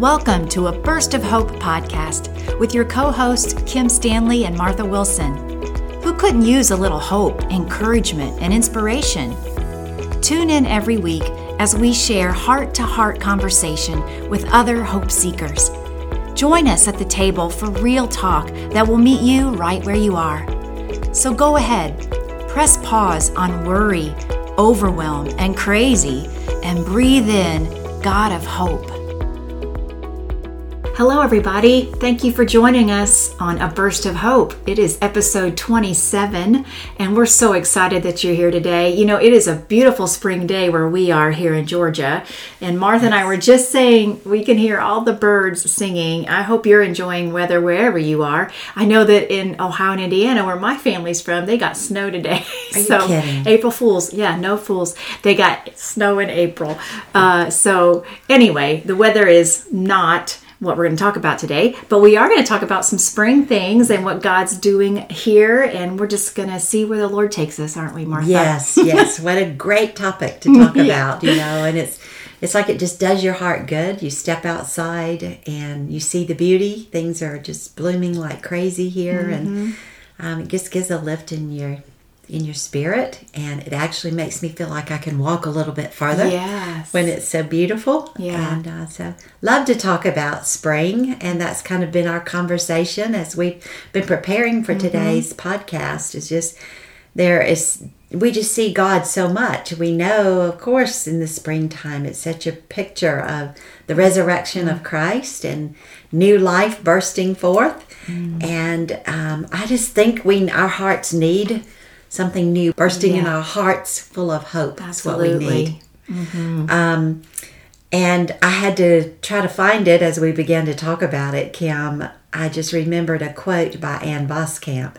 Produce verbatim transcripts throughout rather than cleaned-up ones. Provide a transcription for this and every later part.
Welcome to a Burst of Hope podcast with your co-hosts Kim Stanley and Martha Wilson. Who couldn't use a little hope, encouragement, and inspiration? Tune in every week as we share heart-to-heart conversation with other hope seekers. Join us at the table for real talk that will meet you right where you are. So go ahead, press pause on worry, overwhelm, and crazy, and breathe in God of hope. Hello, everybody. Thank you for joining us on A Burst of Hope. It is episode twenty-seven, and we're so excited that you're here today. You know, it is a beautiful spring day where we are here in Georgia, and Martha and I were just saying we can hear all the birds singing. I hope you're enjoying weather wherever you are. I know that in Ohio and Indiana, where my family's from, they got snow today. Are you so kidding? April Fools. Yeah, no fools. They got snow in April. Uh, so anyway, the weather is not what we're going to talk about today, but we are going to talk about some spring things and what God's doing here, and we're just going to see where the Lord takes us, aren't we, Martha? Yes, yes. What a great topic to talk Yeah. about, you know, and it's it's like it just does your heart good. You step outside and you see the beauty. Things are just blooming like crazy here, Mm-hmm. and um, it just gives a lift in your in your spirit, and it actually makes me feel like I can walk a little bit farther. Yes. When it's so beautiful. Yeah. And uh, so love to talk about spring, and that's kind of been our conversation as we've been preparing for Mm-hmm. today's podcast. Is just there is we just see God so much. We know, of course, in the springtime it's such a picture of the resurrection Mm-hmm. of Christ and new life bursting forth. Mm. And um, I just think we our hearts need something new bursting in Yeah. our hearts, full of hope. That's what we Absolutely. need. Mm-hmm. Um, and I had to try to find it as we began to talk about it, Kim. I just remembered a quote by Ann Voskamp,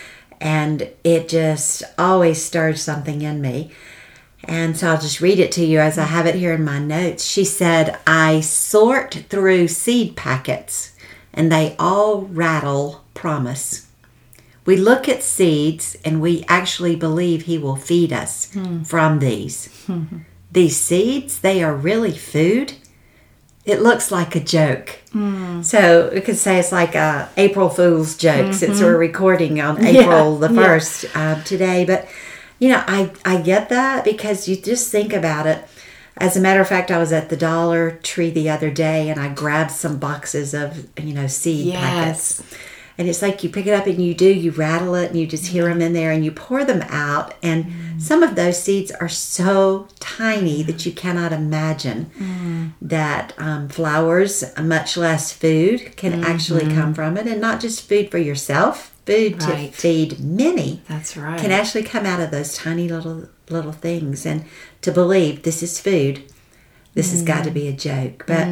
and it just always stirs something in me. And so I'll just read it to you as I have it here in my notes. She said, "I sort through seed packets, and they all rattle promise. We look at seeds and we actually believe he will feed us Hmm. from these. These seeds, they are really food. It looks like a joke." Mm. So we could say it's like a April Fool's joke, since we're recording on Mm-hmm. Yeah, April the yeah. first uh, today. But, you know, I, I get that because you just think about it. As a matter of fact, I was at the Dollar Tree the other day and I grabbed some boxes of, you know, seed Yes. packets. And it's like you pick it up and you do, you rattle it and you just hear them in there and you pour them out. And Mm. some of those seeds are so tiny that you cannot imagine Mm. that um, flowers, much less food, can actually come from it. And not just food for yourself, food Right. to feed many That's right. can actually come out of those tiny little little things. And to believe this is food, this has got to be a joke. But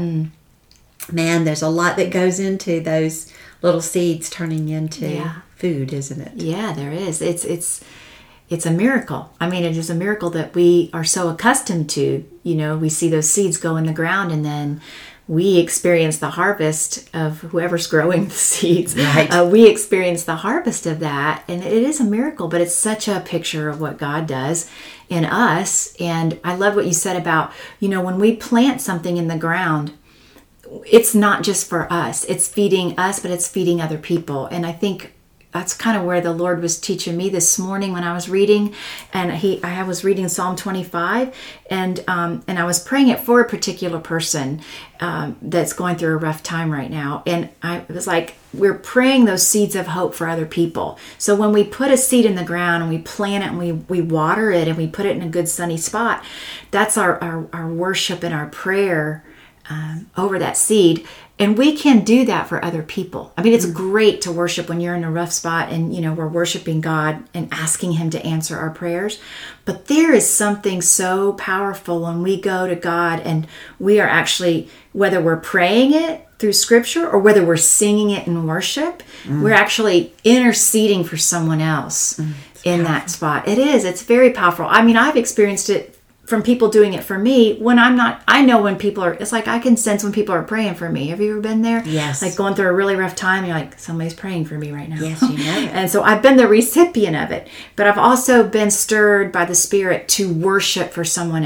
man, there's a lot that goes into those little seeds turning into Yeah. food, isn't it? Yeah, there is. It's it's it's a miracle. I mean, it is a miracle that we are so accustomed to. You know, we see those seeds go in the ground, and then we experience the harvest of whoever's growing the seeds. Right. Uh, we experience the harvest of that, and it is a miracle. But it's such a picture of what God does in us. And I love what you said about, you know, when we plant something in the ground, it's not just for us. It's feeding us, but it's feeding other people. And I think that's kind of where the Lord was teaching me this morning when I was reading. And he, I was reading Psalm twenty-five, and um, and I was praying it for a particular person um, that's going through a rough time right now. And I it was like, we're praying those seeds of hope for other people. So when we put a seed in the ground and we plant it and we, we water it and we put it in a good sunny spot, that's our, our, our worship and our prayer Um, over that seed. And we can do that for other people. I mean, it's great to worship when you're in a rough spot and, you know, we're worshiping God and asking him to answer our prayers. But there is something so powerful when we go to God and we are actually, whether we're praying it through scripture or whether we're singing it in worship, we're actually interceding for someone else in that spot. It is. It's very powerful. I mean, I've experienced it from people doing it for me when I'm not, I know when people are, it's like I can sense when people are praying for me. Have you ever been there? Yes. Like going through a really rough time, you're like, somebody's praying for me right now. Yes, you know it. And so I've been the recipient of it, but I've also been stirred by the Spirit to worship for someone else.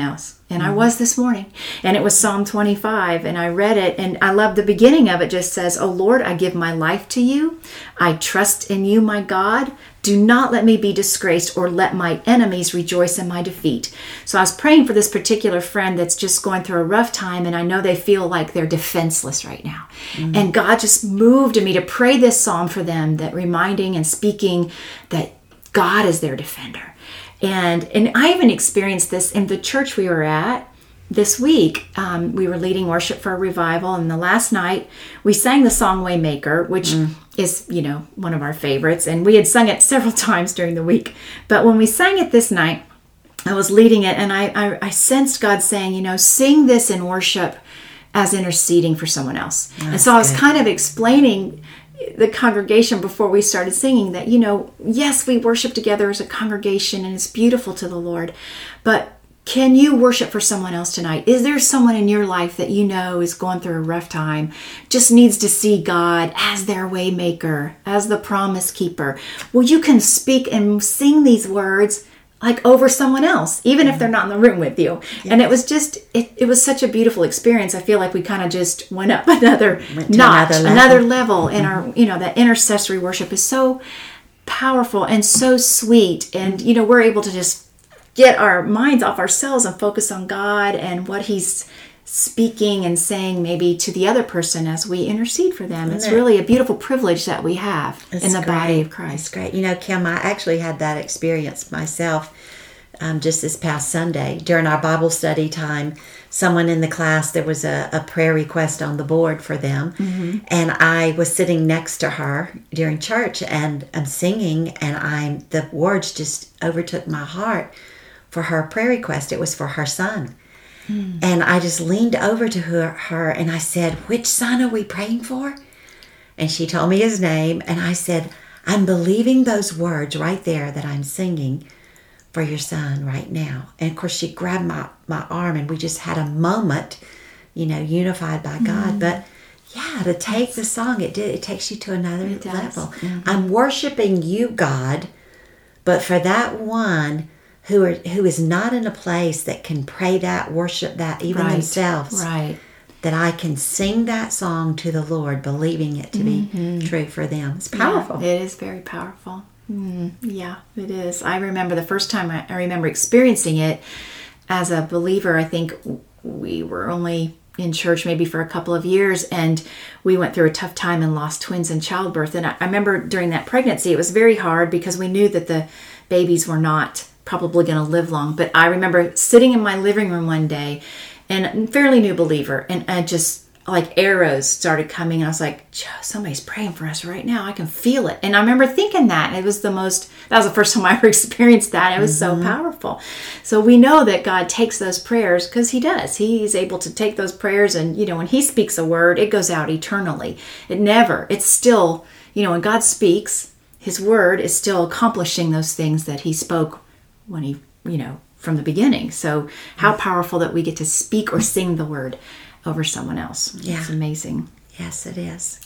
And I was this morning. And it was Psalm twenty-five. And I read it. And I love the beginning of it. Just says, "Oh Lord, I give my life to you. I trust in you, my God. Do not let me be disgraced or let my enemies rejoice in my defeat." So I was praying for this particular friend that's just going through a rough time. And I know they feel like they're defenseless right now. Mm-hmm. And God just moved me to pray this psalm for them, that reminding and speaking that God is their defender. And and I even experienced this in the church we were at this week. Um, we were leading worship for a revival, and the last night we sang the song Waymaker, which mm. is, you know, one of our favorites, and we had sung it several times during the week. But when we sang it this night, I was leading it, and I, I, I sensed God saying, you know, sing this in worship as interceding for someone else. That's and so I was good. kind of explaining the congregation before we started singing that, you know, yes, we worship together as a congregation and it's beautiful to the Lord, but can you worship for someone else tonight? Is there someone in your life that you know is going through a rough time, just needs to see God as their way maker, as the promise keeper? Well, you can speak and sing these words like over someone else, even if they're not in the room with you. Yes. And it was just, it, it was such a beautiful experience. I feel like we kind of just went up another went notch, another level, another level in mm-hmm. our, you know, that intercessory worship is so powerful and so sweet. And, you know, we're able to just get our minds off ourselves and focus on God and what He's speaking and saying maybe to the other person as we intercede for them. It's really a beautiful privilege that we have it's in the great. body of Christ. It's great. You know, Kim, I actually had that experience myself um, just this past Sunday. During our Bible study time, someone in the class, there was a, a prayer request on the board for them. Mm-hmm. And I was sitting next to her during church, and I'm singing, and I'm the words just overtook my heart for her prayer request. It was for her son. Mm. And I just leaned over to her, her and I said, "Which son are we praying for?" And she told me his name. And I said, "I'm believing those words right there that I'm singing for your son right now." And of course, she grabbed my, my arm, and we just had a moment, you know, unified by God. Mm. But yeah, to take the song, it did. It takes you to another level. Mm-hmm. I'm worshiping you, God, but for that one who are who is not in a place that can pray that, worship that, even right. themselves, right. that I can sing that song to the Lord, believing it to mm-hmm. be true for them. It's powerful. Yeah, it is very powerful. Mm, yeah, it is. I remember the first time I, I remember experiencing it as a believer. I think we were only in church maybe for a couple of years, and we went through a tough time and lost twins in childbirth. And I, I remember during that pregnancy, it was very hard because we knew that the babies were not probably going to live long. But I remember sitting in my living room one day, and a fairly new believer, and I just like arrows started coming. I was like, somebody's praying for us right now. I can feel it. And I remember thinking that. And it was the most, that was the first time I ever experienced that. It was mm-hmm. so powerful. So we know that God takes those prayers, because He does. He's able to take those prayers, and, you know, when He speaks a word, it goes out eternally. It never, it's still, you know, when God speaks, His word is still accomplishing those things that He spoke when He, you know, from the beginning. So how powerful that we get to speak or sing the word over someone else. Yeah. It's amazing. Yes, it is.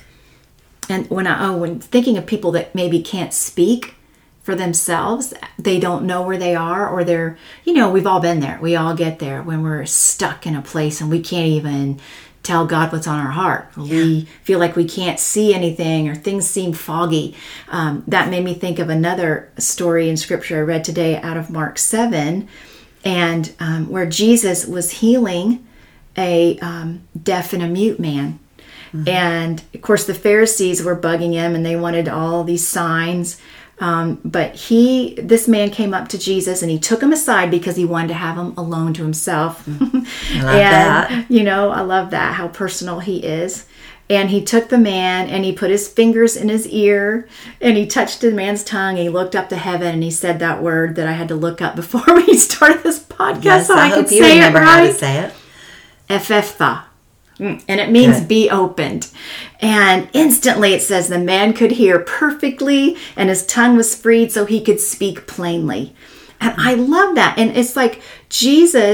And when I, oh, when thinking of people that maybe can't speak for themselves, they don't know where they are, or they're, you know, we've all been there. We all get there when we're stuck in a place and we can't even tell God what's on our heart. Yeah. We feel like we can't see anything, or things seem foggy. Um, that made me think of another story in Scripture I read today out of Mark seven, and um, where Jesus was healing a um, deaf and a mute man. Mm-hmm. And of course the Pharisees were bugging Him, and they wanted all these signs. Um, but he, this man came up to Jesus, and He took him aside because He wanted to have him alone to Himself. I love and, that. You know, I love that, how personal He is. And He took the man, and He put His fingers in his ear, and He touched the man's tongue. He looked up to heaven, and He said that word that I had to look up before we started this podcast, yes, so I, I could hope you say remember it right. how to say it. Ephphatha. And it means Good. Be opened. And instantly it says the man could hear perfectly, and his tongue was freed so he could speak plainly. And I love that. And it's like Jesus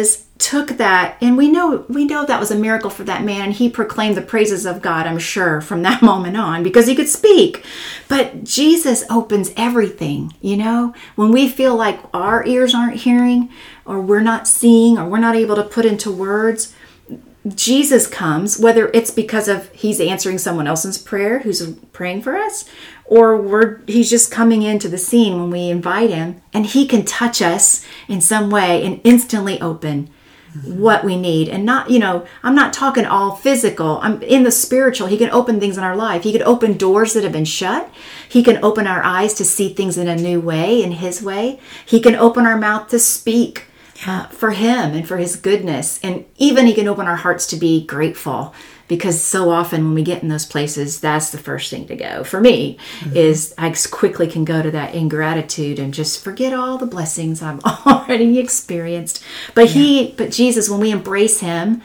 took that, and we know we know that was a miracle for that man, and he proclaimed the praises of God, I'm sure, from that moment on, because he could speak. But Jesus opens everything, you know? When we feel like our ears aren't hearing, or we're not seeing, or we're not able to put into words, Jesus comes, whether it's because of he's answering someone else's prayer who's praying for us, or we're he's just coming into the scene when we invite him, and he can touch us in some way and instantly open mm-hmm. what we need. And not, you know, I'm not talking all physical. I'm in the spiritual. He can open things in our life. He can open doors that have been shut. He can open our eyes to see things in a new way, in his way. He can open our mouth to speak Uh, for him and for his goodness. And even he can open our hearts to be grateful, because so often when we get in those places, that's the first thing to go. For me, mm-hmm. is I quickly can go to that ingratitude and just forget all the blessings I've already experienced. But yeah. he, but Jesus, when we embrace him,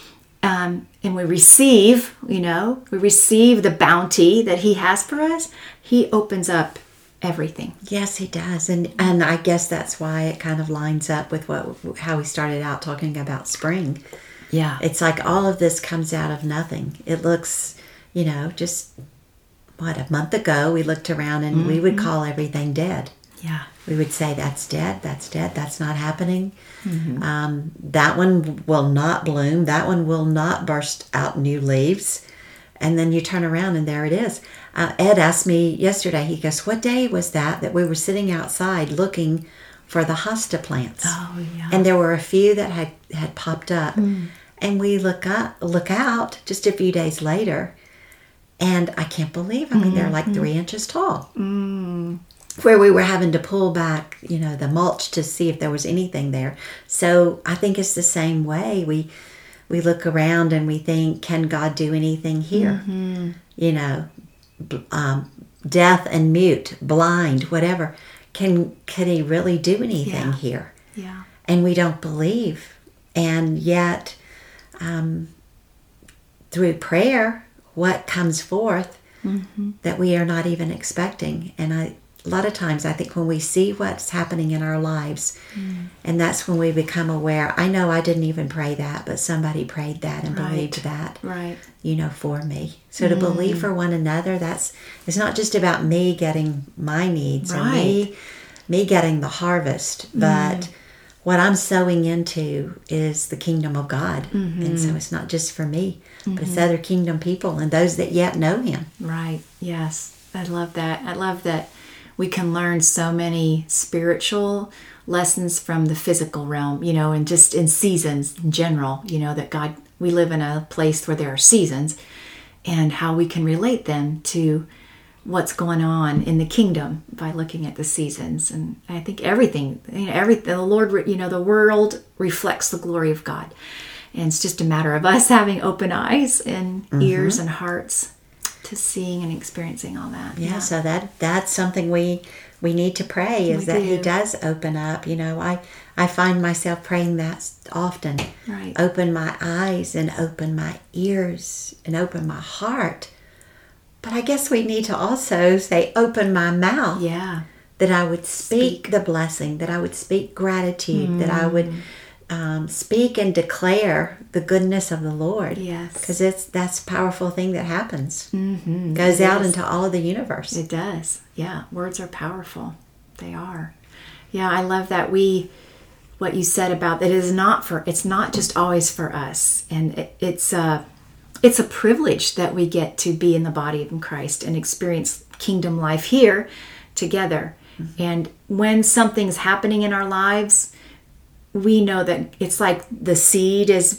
um, and we receive, you know, we receive the bounty that he has for us, he opens up everything. Yes, he does. And and I guess that's why it kind of lines up with what how we started out talking about spring. Yeah. It's like all of this comes out of nothing. It looks, you know, just what, a month ago we looked around and mm-hmm. we would call everything dead. Yeah. We would say that's dead, that's dead, that's not happening. Mm-hmm. Um, that one will not bloom. That one will not burst out new leaves. And then you turn around and there it is. Uh, Ed asked me yesterday, he goes, what day was that that we were sitting outside looking for the hosta plants? Oh, yeah. And there were a few that had, had popped up. Mm. And we look up, look out just a few days later, and I can't believe, I mean, mm-hmm. they're like three inches tall. Mm. Where we were having to pull back, you know, the mulch to see if there was anything there. So I think it's the same way. We we look around and we think, can God do anything here? Mm-hmm. You know, um, deaf and mute, blind, whatever. Can could he really do anything yeah. here? Yeah. And we don't believe. And yet, um, through prayer, what comes forth mm-hmm. that we are not even expecting. And I, a lot of times I think when we see what's happening in our lives, mm. and that's when we become aware, I know I didn't even pray that, but somebody prayed that and right. believed that, right. you know, for me. So to mm. believe for one another, that's, it's not just about me getting my needs right. or me, me getting the harvest, but mm. what I'm sowing into is the kingdom of God. Mm-hmm. And so it's not just for me, mm-hmm. but it's other kingdom people and those that yet know him. Right. Yes. I love that. I love that we can learn so many spiritual lessons from the physical realm, you know, and just in seasons in general, you know, that God, we live in a place where there are seasons, and how we can relate them to what's going on in the kingdom by looking at the seasons. And I think everything, you know, everything, the Lord, you know, the world reflects the glory of God. And it's just a matter of us having open eyes and mm-hmm. ears and hearts to seeing and experiencing all that. Yeah, yeah. so that that's something we we need to pray, is we that do. He does open up. You know, I, I find myself praying that often. Right. Open my eyes and open my ears and open my heart. But I guess we need to also say, open my mouth. Yeah. That I would speak, speak. the blessing, that I would speak gratitude, mm. that I would um, speak and declare the goodness of the Lord. Yes. Because it's that's a powerful thing that happens. Mm-hmm. Goes it out is. into all of the universe. It does. Yeah. Words are powerful. They are. Yeah. I love that we, what you said about that, it is not for, it's not just always for us. And it, it's uh It's a privilege that we get to be in the body of Christ and experience kingdom life here together. Mm-hmm. And when something's happening in our lives, we know that it's like the seed is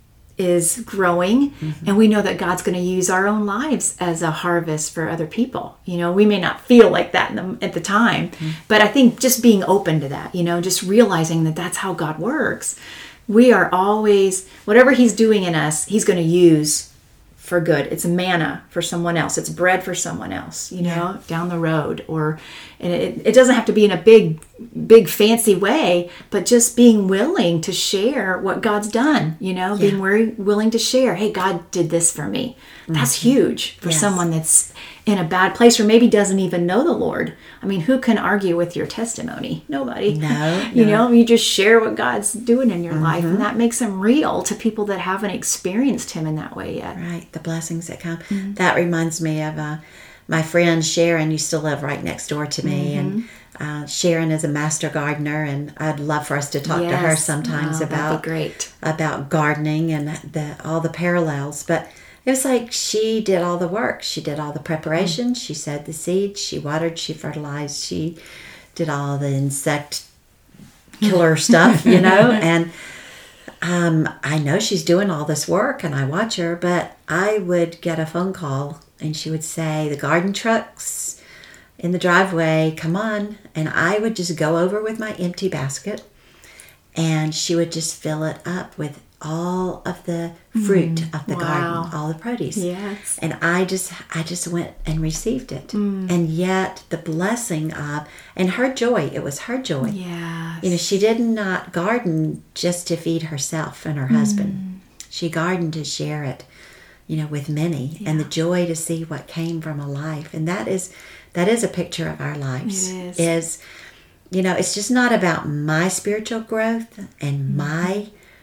is growing, mm-hmm. and we know that God's going to use our own lives as a harvest for other people. You know, we may not feel like that in the, at the time, mm-hmm. but I think just being open to that, you know, just realizing that that's how God works. We are always, whatever he's doing in us, he's going to use for good. It's manna for someone else. It's bread for someone else, you know, yeah. down the road. Or, and it, it doesn't have to be in a big, big fancy way, but just being willing to share what God's done, you know, yeah. being very willing to share, hey, God did this for me. That's mm-hmm. huge for yes. someone that's in a bad place, or maybe doesn't even know the Lord. I mean, who can argue with your testimony? Nobody. No, you no. know, you just share what God's doing in your mm-hmm. life, and that makes him real to people that haven't experienced him in that way yet. Right, the blessings that come. Mm-hmm. That reminds me of uh, my friend Sharon used to live right next door to me, mm-hmm. and uh, Sharon is a master gardener, and I'd love for us to talk yes. to her sometimes oh, about great. about gardening and the all the parallels. But it was like she did all the work. She did all the preparation. Mm. She sowed the seeds. She watered. She fertilized. She did all the insect killer stuff, you know. And um, I know she's doing all this work, and I watch her. But I would get a phone call, and she would say, "The garden truck's in the driveway. Come on!" And I would just go over with my empty basket, and she would just fill it up with all of the fruit mm, of the wow. garden, all the produce. Yes. And I just I just went and received it. Mm. And yet the blessing of, and her joy, it was her joy. Yes. You know, she did not garden just to feed herself and her mm. husband. She gardened to share it, you know, with many. Yeah. And the joy to see what came from a life. And that is that is a picture of our lives. It is. Is, you know, it's just not about my spiritual growth and mm. my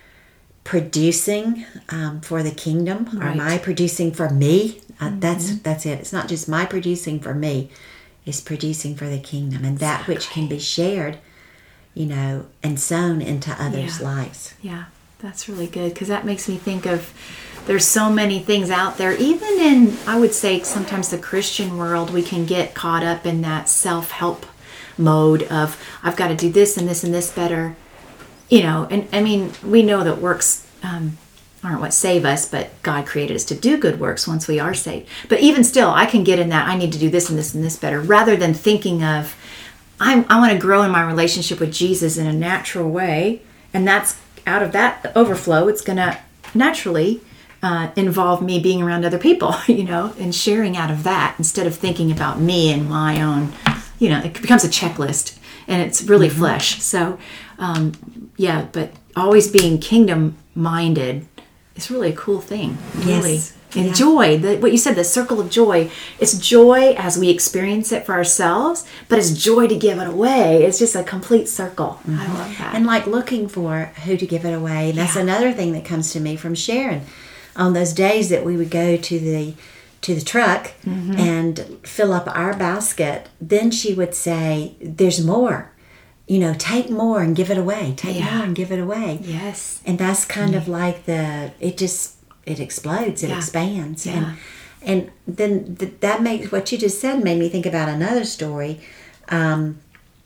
producing um, for the kingdom, right. or my producing for me. Uh, mm-hmm. That's that's it. It's not just my producing for me. It's producing for the kingdom, and that exactly. which can be shared, you know, and sown into others' yeah. lives. Yeah, that's really good, because that makes me think of, there's so many things out there, even in, I would say, sometimes the Christian world, we can get caught up in that self-help mode of, I've got to do this and this and this better. You know, and I mean, we know that works um, aren't what save us, but God created us to do good works once we are saved. But even still, I can get in that, I need to do this and this and this better, rather than thinking of, I'm, I want to grow in my relationship with Jesus in a natural way. And that's out of that overflow, it's going to naturally uh, involve me being around other people, you know, and sharing out of that instead of thinking about me and my own, you know, it becomes a checklist. And it's really mm-hmm. flesh. So, um, yeah, but always being kingdom-minded is really a cool thing. Really. Yes. And yeah. joy, the, what you said, the circle of joy. It's joy as we experience it for ourselves, but it's joy to give it away. It's just a complete circle. Mm-hmm. I love that. And like looking for who to give it away. And that's yeah. another thing that comes to me from Sharon. On those days that we would go to the to the truck mm-hmm. and fill up our basket, then she would say, there's more, you know, take more and give it away, take yeah. more and give it away. Yes. And that's kind mm-hmm. of like the, it just, it explodes, it yeah. expands. Yeah. And, and then th- that makes, what you just said made me think about another story. Um,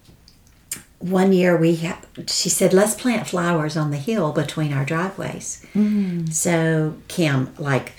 one year we, ha- she said, let's plant flowers on the hill between our driveways. Mm. So Kim, like,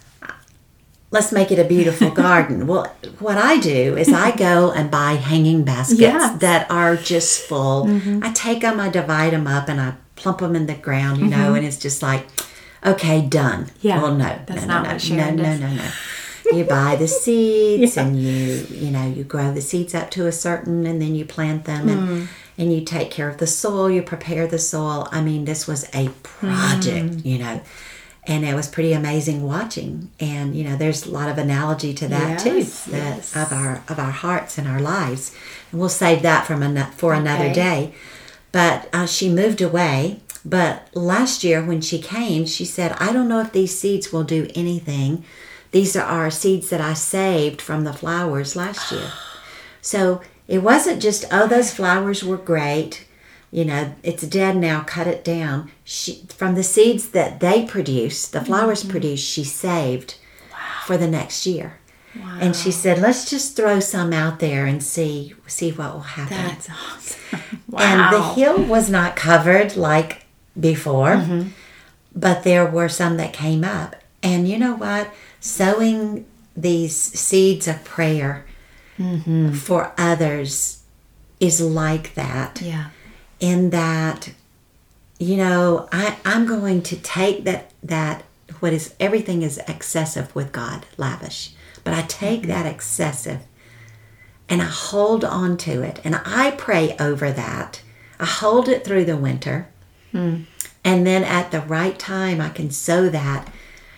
let's make it a beautiful garden. Well, what I do is I go and buy hanging baskets yeah. that are just full. Mm-hmm. I take them, I divide them up, and I plump them in the ground, you mm-hmm. know, and it's just like, okay, done. Yeah. Well, no, That's no, not no, what no, Sharon no, does. no, no, no. You buy the seeds yeah. and you, you know, you grow the seeds up to a certain, and then you plant them mm. and, and you take care of the soil, you prepare the soil. I mean, this was a project, mm. you know. And it was pretty amazing watching. And, you know, there's a lot of analogy to that, yes, too, that yes. of our of our hearts and our lives. And we'll save that from an, for okay. another day. But uh, she moved away. But last year when she came, she said, I don't know if these seeds will do anything. These are our seeds that I saved from the flowers last year. So it wasn't just, oh, those flowers were great. You know, it's dead now, cut it down. She, from the seeds that they produce, the flowers mm-hmm. produce, she saved wow. for the next year. Wow. And she said, let's just throw some out there and see see what will happen. That's awesome. Wow. And the hill was not covered like before, mm-hmm. but there were some that came up. And you know what? Sowing these seeds of prayer mm-hmm. for others is like that. Yeah. In that, you know, I, I'm going to take that, that what is, everything is excessive with God, lavish. But I take mm-hmm. that excessive and I hold on to it. And I pray over that. I hold it through the winter. Mm. And then at the right time, I can sow that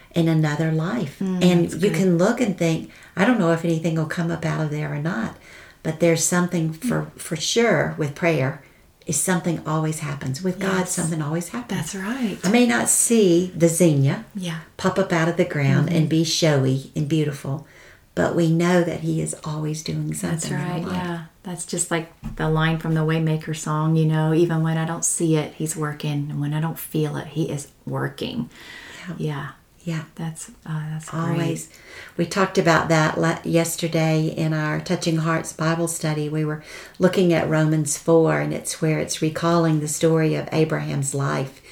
in another life. Mm, and that's you good. can look and think, I don't know if anything will come up out of there or not. But there's something for, for sure with prayer is something always happens. With God, Yes. something always happens. That's right. I may not see the zinnia Yeah. pop up out of the ground Mm-hmm. and be showy and beautiful, but we know that He is always doing something. That's right. in our life. Yeah. That's just like the line from the Waymaker song, you know, even when I don't see it, He's working. And when I don't feel it, He is working. Yeah. Yeah. Yeah. That's uh, that's Always. great. We talked about that la- yesterday in our Touching Hearts Bible study. We were looking at Romans four, and it's where it's recalling the story of Abraham's life.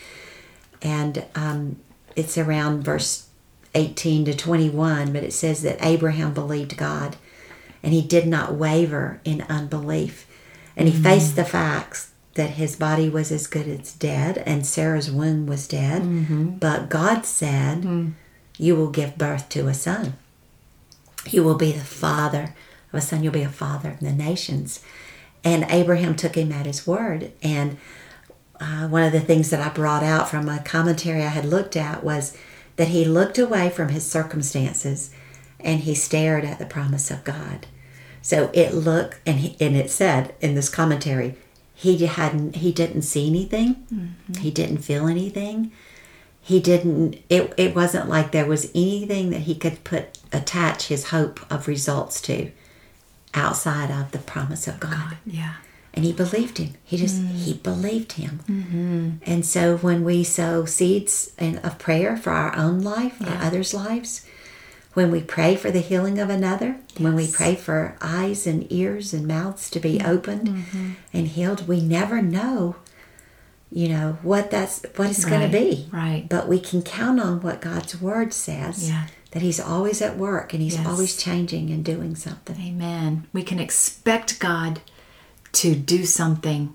And um, it's around verse eighteen to twenty-one, but it says that Abraham believed God, and he did not waver in unbelief. And he mm. faced the facts that his body was as good as dead, and Sarah's womb was dead. Mm-hmm. But God said, mm. you will give birth to a son. You will be the father of a son. You'll be a father of the nations. And Abraham took him at his word. And uh, one of the things that I brought out from a commentary I had looked at was that he looked away from his circumstances and he stared at the promise of God. So it looked, and, he, and it said in this commentary, he hadn't, he didn't see anything. Mm-hmm. He didn't feel anything. He didn't, it, it wasn't like there was anything that he could put, attach his hope of results to outside of the promise of God. God, yeah. And he believed him. He just, mm. he believed him. Mm-hmm. And so when we sow seeds in, of prayer for our own life, yeah. or others' lives, when we pray for the healing of another, yes. when we pray for eyes and ears and mouths to be opened mm-hmm. and healed, we never know, you know, what that's what it's right. going to be. Right. But we can count on what God's word says, yeah. that He's always at work and He's yes. always changing and doing something. Amen. We can expect God to do something,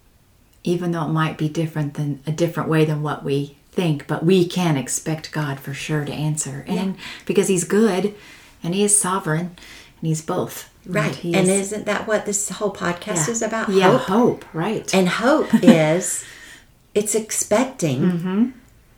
even though it might be different than a different way than what we think, but we can expect God for sure to answer. And yeah. because He's good and He is sovereign and He's both. Right. He and is, isn't that what this whole podcast yeah. is about? Yeah, hope. hope, right. And hope is, it's expecting, mm-hmm.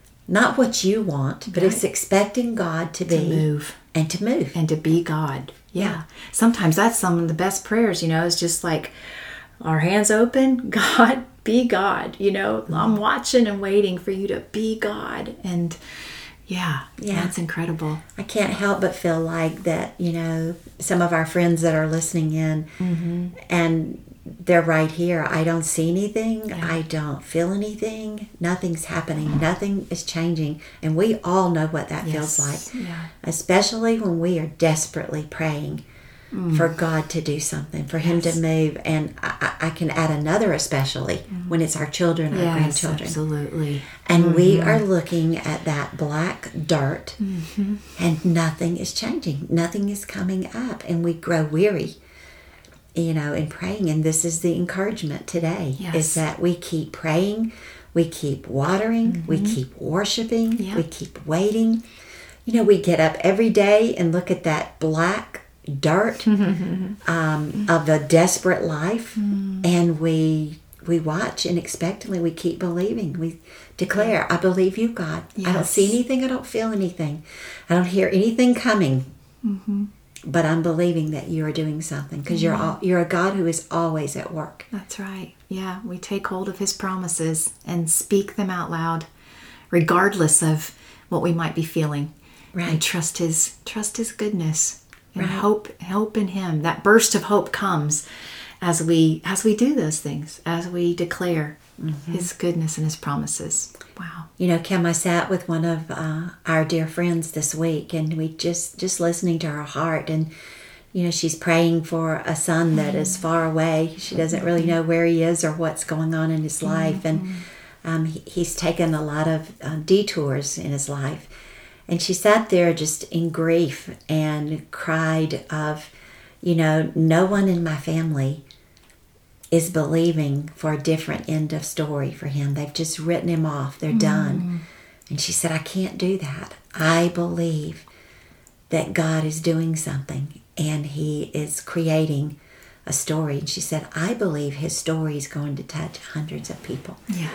not what you want, but right. it's expecting God to be. To move. And to move. And to be God. Yeah. yeah. Sometimes that's some of the best prayers, you know, it's just like our hands open, God, be God, you know, mm-hmm. I'm watching and waiting for you to be God. And yeah, yeah, that's incredible. I can't help but feel like that, you know, some of our friends that are listening in mm-hmm. and they're right here. I don't see anything. Yeah. I don't feel anything. Nothing's happening. Nothing is changing. And we all know what that yes. feels like. Yeah. Especially when we are desperately praying mm. for God to do something, for Him yes. to move. And I, I can add another especially mm. when it's our children, our yes, grandchildren. Absolutely. And mm-hmm. we are looking at that black dirt mm-hmm. and nothing is changing. Nothing is coming up. And we grow weary, you know, in praying. And this is the encouragement today, yes. is that we keep praying, we keep watering, mm-hmm. we keep worshiping, yeah. we keep waiting. You know, we get up every day and look at that black dirt um, of a desperate life, mm. and we we watch and expectantly we keep believing. We declare, I believe you, God. Yes. I don't see anything, I don't feel anything, I don't hear anything coming. Mm-hmm. But I'm believing that you are doing something, because you're all, you're a God who is always at work. That's right. Yeah, we take hold of His promises and speak them out loud, regardless of what we might be feeling. Right. And trust His trust His goodness and right. hope hope in Him. That burst of hope comes as we as we do those things, as we declare mm-hmm. His goodness and His promises. Wow. You know, Kim, I sat with one of uh, our dear friends this week, and we just, just listening to her heart. And, you know, she's praying for a son that mm-hmm. is far away. She doesn't really know where he is or what's going on in his life. Mm-hmm. And um, he, he's taken a lot of uh, detours in his life. And she sat there just in grief and cried of, you know, no one in my family is believing for a different end of story for him. They've just written him off. They're mm. done. And she said, I can't do that. I believe that God is doing something and He is creating a story. And she said, I believe His story is going to touch hundreds of people. Yeah.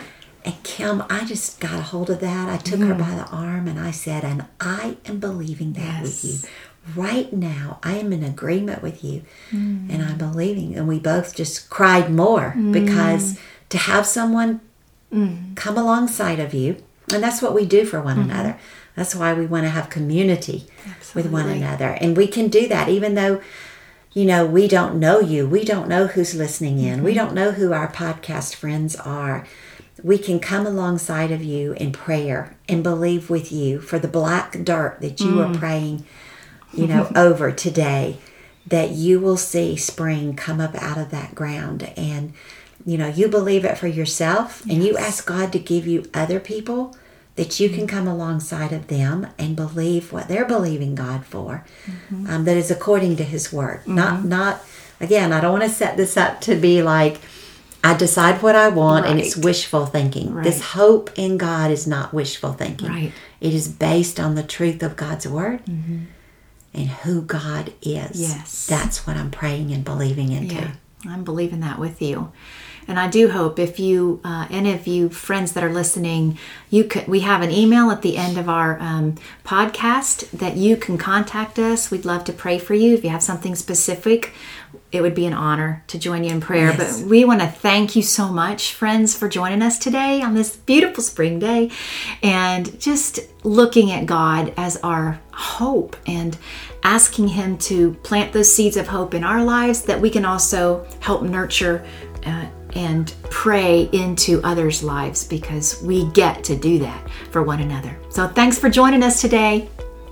And Kim, I just got a hold of that. I took mm. her by the arm and I said, and I am believing that yes. with you. Right now, I am in agreement with you mm. and I'm believing. And we both just cried more mm. because to have someone mm. come alongside of you, and that's what we do for one mm-hmm. another. That's why we want to have community Absolutely. With one another. And we can do that even though, you know, we don't know you. We don't know who's listening in. Mm-hmm. We don't know who our podcast friends are. We can come alongside of you in prayer and believe with you for the black dirt that you mm. are praying, you know, over today, that you will see spring come up out of that ground. And, you know, you believe it for yourself yes. and you ask God to give you other people that you can come alongside of them and believe what they're believing God for, mm-hmm. um, that is according to His Word. Mm-hmm. Not, not, again, I don't want to set this up to be like, I decide what I want right. and it's wishful thinking. Right. This hope in God is not wishful thinking. Right. It is based on the truth of God's Word mm-hmm. and who God is. Yes. That's what I'm praying and believing into. Yeah, I'm believing that with you. And I do hope if you, uh, any of you friends that are listening, you could, we have an email at the end of our um, podcast that you can contact us. We'd love to pray for you. If you have something specific, it would be an honor to join you in prayer. Yes. But we want to thank you so much, friends, for joining us today on this beautiful spring day and just looking at God as our hope and asking Him to plant those seeds of hope in our lives that we can also help nurture uh, and pray into others' lives, because we get to do that for one another. So thanks for joining us today.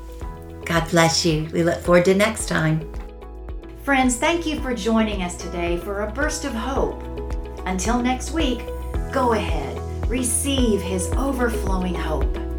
God bless you. We look forward to next time. Friends, thank you for joining us today for a burst of hope. Until next week, go ahead, receive His overflowing hope.